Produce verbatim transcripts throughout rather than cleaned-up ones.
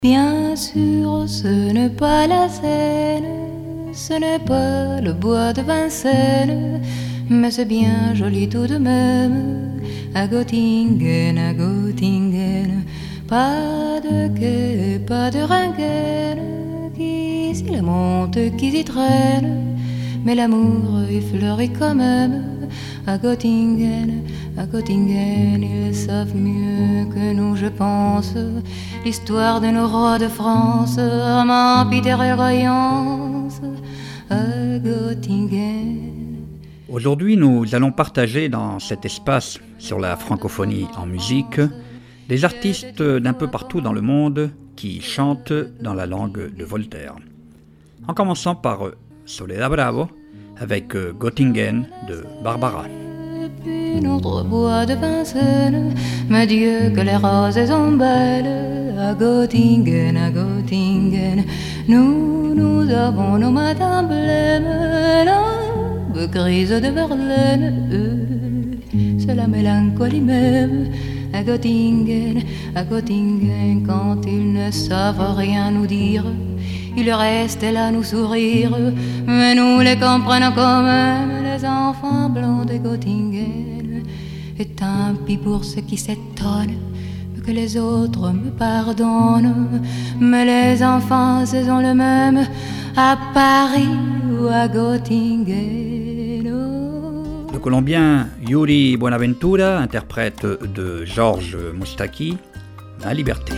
Bien sûr, ce n'est pas la Seine, ce n'est pas le bois de Vincennes, mais c'est bien joli tout de même, à Göttingen, à Göttingen. Pas de quai, pas de rengaine, qui s'y la monte, qui s'y traîne, mais l'amour y fleurit quand même, à Göttingen, à Göttingen. Ils savent mieux que nous, je pense, l'histoire de nos rois de France, amants, Peter et Royance, à Göttingen. Aujourd'hui, nous allons partager dans cet espace sur la francophonie en musique des artistes d'un peu partout dans le monde qui chantent dans la langue de Voltaire. En commençant par Soledad Bravo avec Göttingen de Barbara. Notre bois de Vincennes, mais Dieu que les roses sont belles, à Göttingen, à Göttingen. Nous, nous avons nos matins blêmes, l'aube grise de Verlaine, c'est la mélancolie même. À Göttingen, à Göttingen, quand ils ne savent rien nous dire, ils restent là nous sourire, mais nous les comprenons quand même, les enfants blancs de Göttingen. Et tant pis pour ceux qui s'étonnent que les autres me pardonnent, mais les enfants ce sont le même à Paris ou à Göttingen. Le Colombien Yuri Buenaventura, interprète de Georges Moustaki, Ma liberté.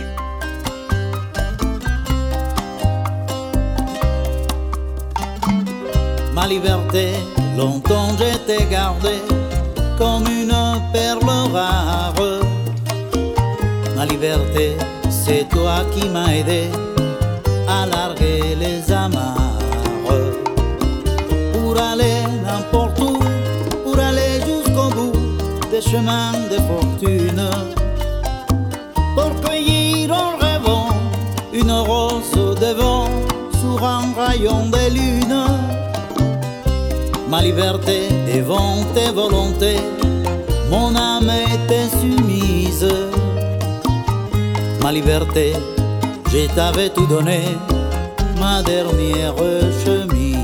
Ma liberté, longtemps je t'ai gardée comme une perle rare. Ma liberté, c'est toi qui m'as aidé à larguer les amarres. Pour aller n'importe où, pour aller jusqu'au bout des chemins de fortune, pour cueillir en rêvant une rose devant sur un rayon de lune. Ma liberté devant tes volontés, mon âme était soumise. Ma liberté, je t'avais tout donné, ma dernière chemise.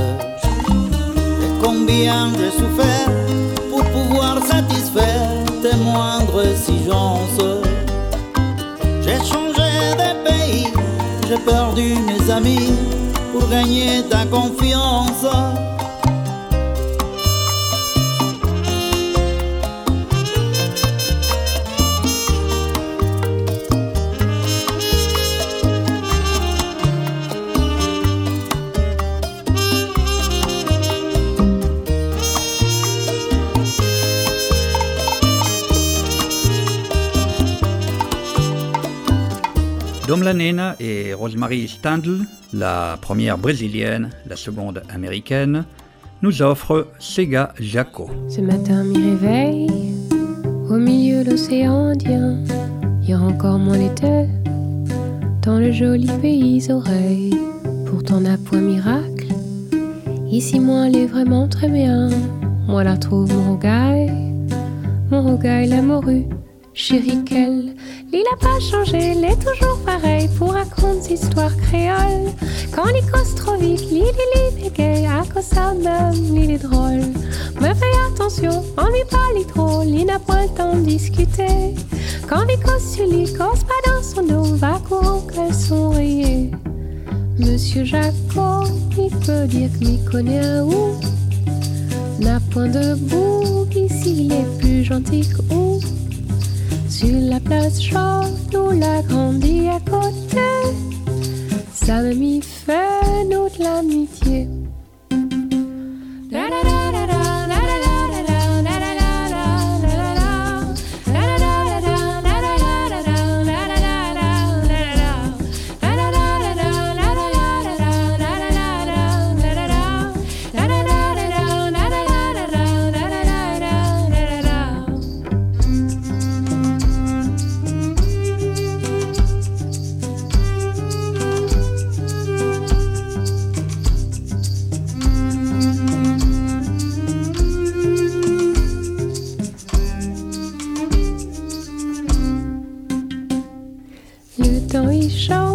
Et combien j'ai souffert pour pouvoir satisfaire tes moindres exigences. J'ai changé de pays, j'ai perdu mes amis pour gagner ta confiance. Dom La Nena et Rosemary Standl, la première brésilienne, la seconde américaine, nous offrent Sega Jaco. Ce matin, m'y réveille, au milieu de l'océan Indien. Hier encore moins l'été, dans le joli pays oreilles. Pourtant n'a point miracle, ici moi elle est vraiment très bien. Moi la trouve mon rogaille, mon rogaille la morue, chérie qu'elle. Il n'a pas changé, il est toujours pareil pour raconter des histoires créoles. Quand il cause trop vite, l'idée est gay, à cause ça même, il est drôle. Mais fais attention, on lui parle trop, il n'a pas le temps de discuter. Quand il cause sur lui, cause pas dans son dos, va courant qu'elle sont rayées. Monsieur Jaco, il peut dire que m'y connaît un ou. N'a point de bouc, ici il est plus gentil que ou. Sur la place chaude, nous l'a grandi à côté. Ça m'a mis fait nous de l'amitié.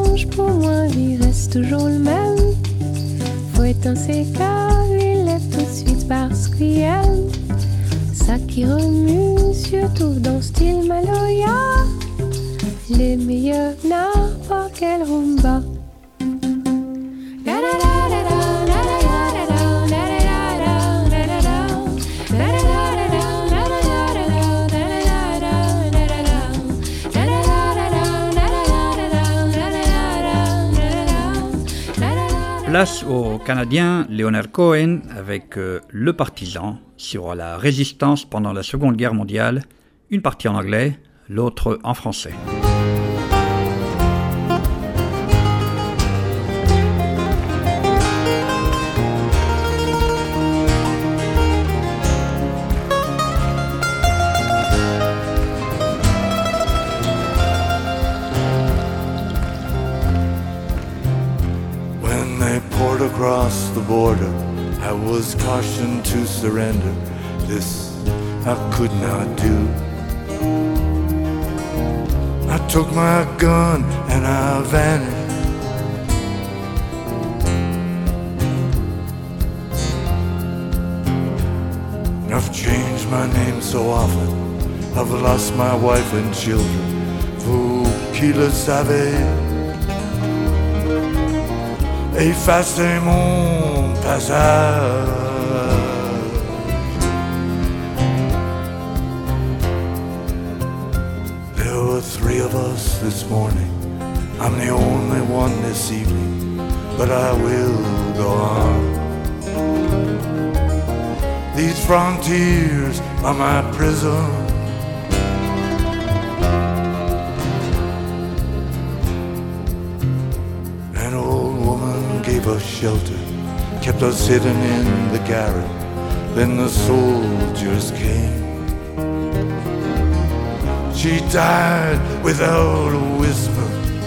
change, pour moi, il reste toujours le même. Faut éteindre ses câbles, il lève tout de suite parce qu'il aime ça qui remue, surtout dans style Maloya. Les meilleurs n'importe quel rumba. Place au Canadien Leonard Cohen avec euh, Le Partisan sur la résistance pendant la Seconde Guerre mondiale, une partie en anglais, l'autre en français. Across the border, I was cautioned to surrender. This I could not do. I took my gun and I vanished. I've changed my name so often, I've lost my wife and children. Vous qui le savez, effacez mon passage. There were three of us this morning. I'm the only one this evening, but I will go on. These frontiers are my prison. Gave us shelter, kept us hidden in the garret. Then the soldiers came. She died without a whisper.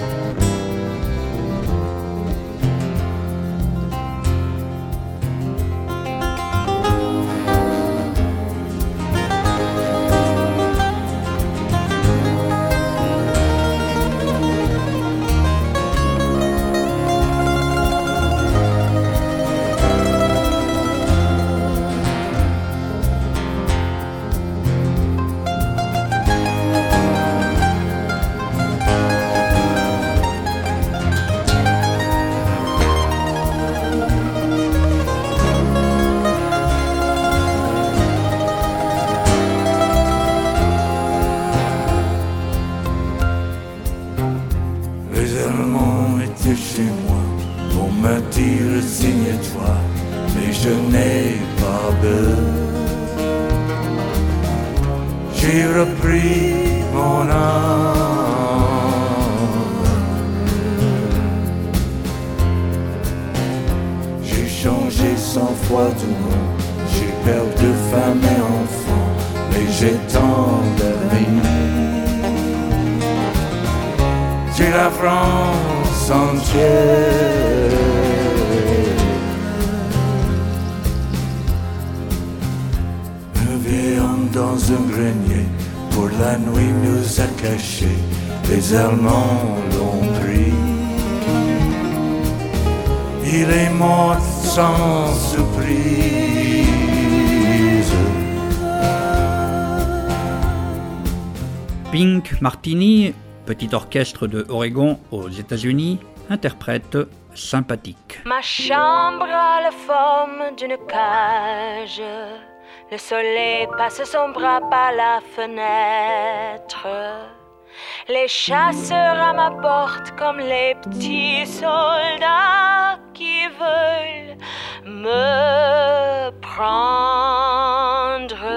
Les Allemands l'ont pris. Il est mort sans surprise. Pink Martini, petit orchestre de Oregon aux États-Unis, interprète Sympathique. Ma chambre a la forme d'une cage. Le soleil passe son bras par la fenêtre. Les chasseurs à ma porte comme les petits soldats qui veulent me prendre.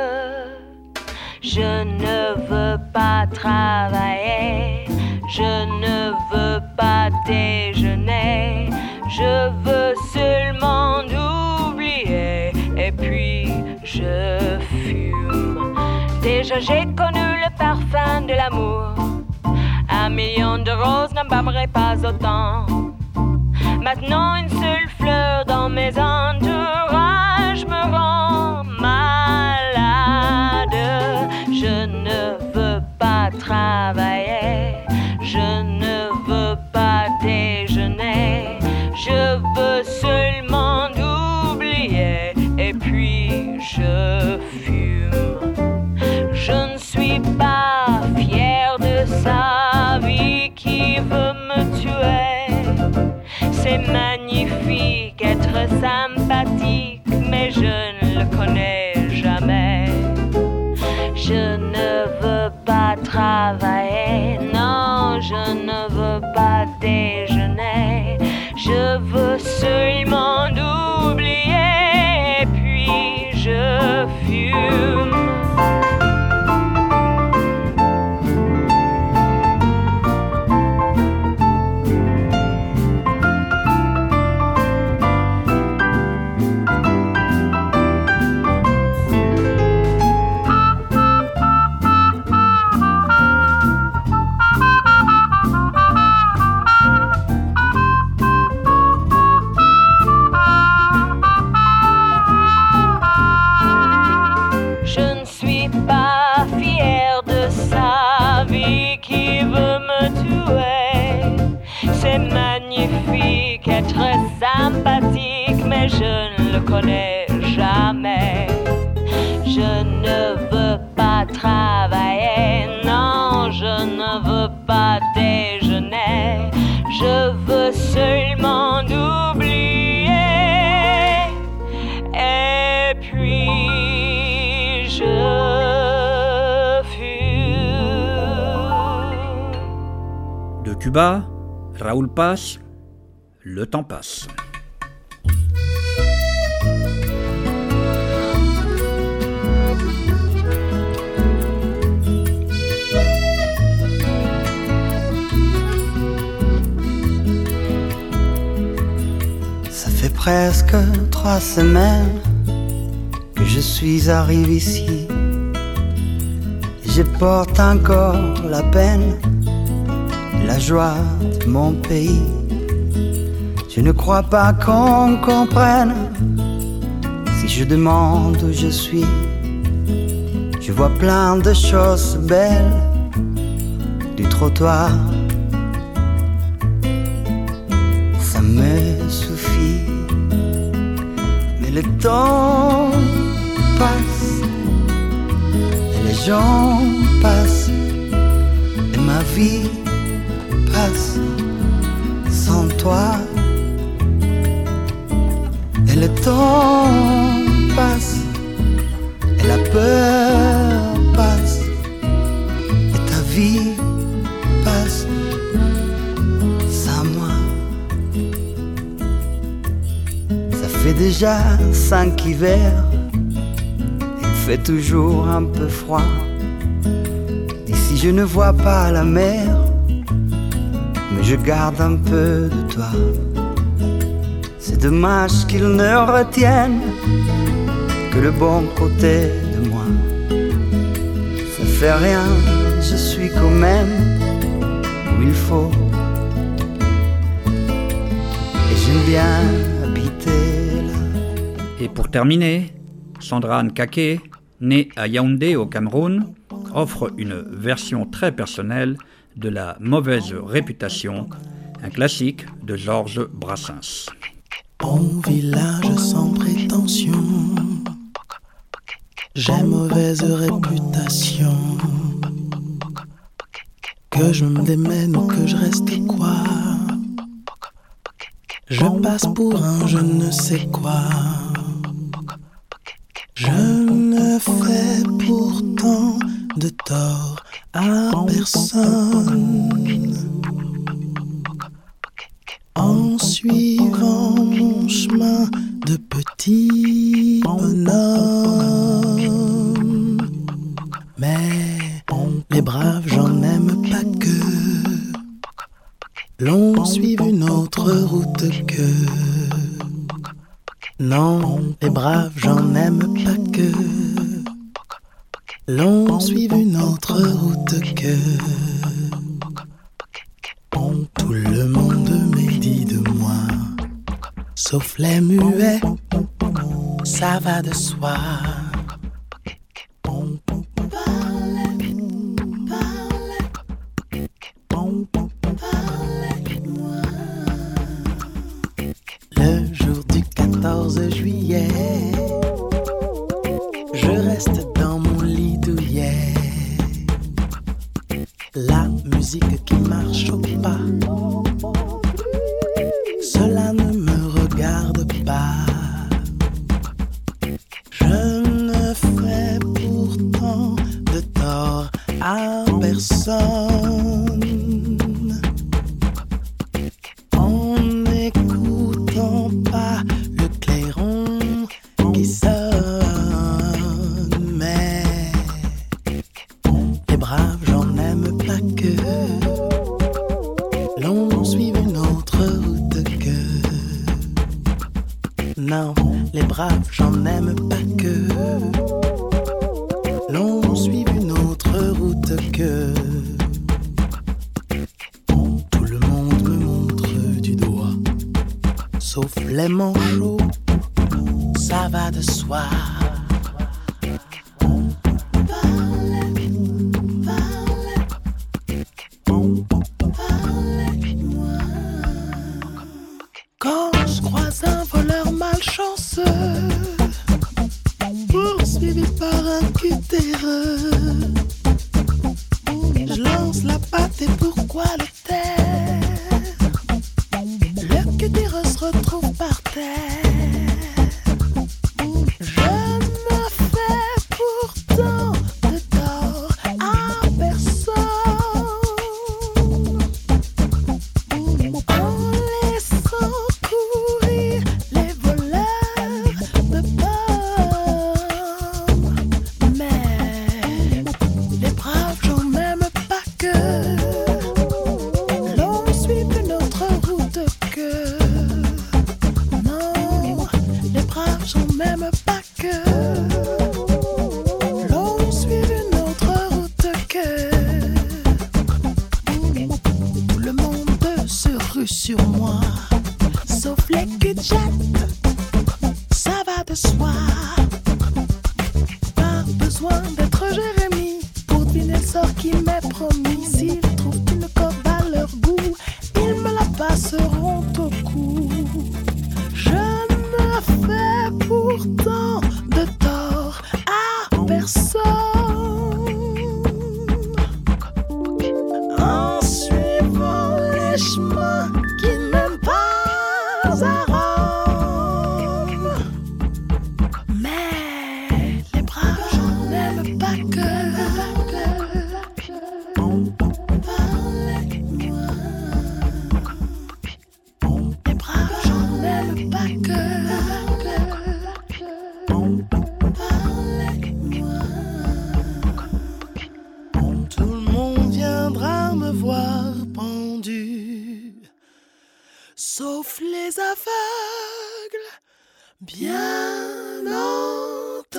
Je ne veux pas travailler, je ne veux pas déjeuner, je veux seulement oublier et puis je fume. Déjà j'ai connu le parfum de l'amour. Un million de roses n'embaumerait pas autant. Maintenant une seule fleur dans mes entourages me rend malade. Je ne veux pas travailler, je ne veux pas C'est magnifique, être sympathique, mais je ne le connais jamais. Je ne veux pas travailler, non, je ne veux pas déjeuner. Je veux seulement oublier, et puis je fume. Sympathique, mais je ne le connais jamais. Je ne veux pas travailler, non, je ne veux pas déjeuner. Je veux seulement oublier, et puis je fume. De Cuba, Raoul Paz, Le temps passe. Ça fait presque trois semaines que je suis arrivé ici. Je porte encore la peine, la joie de mon pays. Je ne crois pas qu'on comprenne si je demande où je suis. Je vois plein de choses belles du trottoir. Ça me suffit, mais le temps passe et les gens passent et ma vie passe sans toi. Et le temps passe, et la peur passe, et ta vie passe sans moi. Ça fait déjà cinq hivers, il fait toujours un peu froid. D'ici je ne vois pas la mer, mais je garde un peu de toi. C'est dommage qu'ils ne retiennent que le bon côté de moi. Ça fait rien, je suis quand même où il faut. Et j'aime bien habiter là. Et pour terminer, Sandra Nkake, née à Yaoundé au Cameroun, offre une version très personnelle de La mauvaise réputation, un classique de Georges Brassens. Bon village sans prétention, j'ai mauvaise réputation. Que je me démène ou que je reste quoi, je passe pour un je ne sais quoi. Je ne fais pourtant de tort à personne en suivant mon chemin de petit bonhomme. Mais les braves, j'en aime pas que l'on suive une autre route que. Non, les braves, j'en aime pas que l'on suive une autre route que. Tout le monde médit de moi, sauf les muets, ça va de soi. Le jour du quatorze juillet, je reste dans mon lit douillet. La musique qui marche au pas, cela braves, j'en aime pas que l'on suive une autre route que tout le monde me montre du doigt, sauf les manchots, ça va de soi. Quand je croise un voleur malchanceux, poursuivi par un cutéreux, je lance la patte et pourquoi le taire? Le cutéreux se retrouve par terre. Je ne fais pourtant de tort à personne en laissant courir les voleurs de pommes. Mais les braves gens n'aiment pas que l'on suive une autre route que. Non, les braves gens n'aiment pas que l'on suive une autre route que. Tout le monde se rue sur moi, sauf les cul-de-jatte, ça va de soi. Pas besoin d'être Jérémie pour deviner le sort qui m'est promis. S'ils trouvent une corde à leur goût, ils me la passeront au cou. Je ne fais pourtant de tort à personne en suivant les chemins qui mènent pas à Rome. Mais les braves gens n'aiment pas que les braves gens n'aiment pas que tout le monde viendra me voir pendu, sauf les aveugles, bien entendu.